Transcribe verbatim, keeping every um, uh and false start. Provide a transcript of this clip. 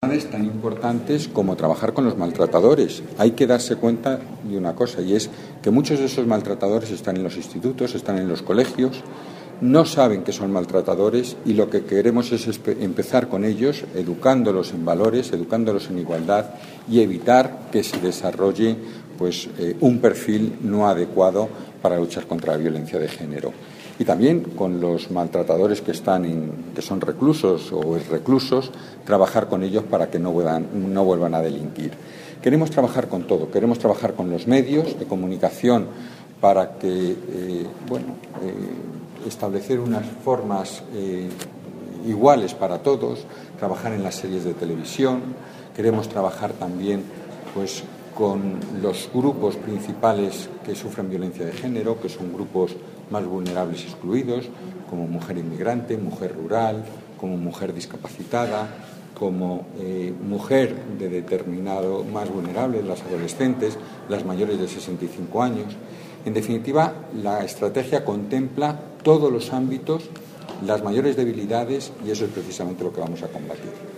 tan importantes como trabajar con los maltratadores. Hay que darse cuenta de una cosa, y es que muchos de esos maltratadores están en los institutos, están en los colegios, no saben que son maltratadores, y lo que queremos es empezar con ellos, educándolos en valores, educándolos en igualdad, y evitar que se desarrolle pues eh, un perfil no adecuado para luchar contra la violencia de género. Y también con los maltratadores que están en, que son reclusos o reclusos, trabajar con ellos para que no vuelvan, no vuelvan a delinquir. Queremos trabajar con todo, queremos trabajar con los medios de comunicación para que, eh, bueno, eh, establecer unas formas eh, iguales para todos, trabajar en las series de televisión, queremos trabajar también, pues, con los grupos principales que sufren violencia de género, que son grupos más vulnerables y excluidos, como mujer inmigrante, mujer rural, como mujer discapacitada, como eh, mujer de determinado más vulnerable, las adolescentes, las mayores de sesenta y cinco años. En definitiva, la estrategia contempla todos los ámbitos, las mayores debilidades, y eso es precisamente lo que vamos a combatir.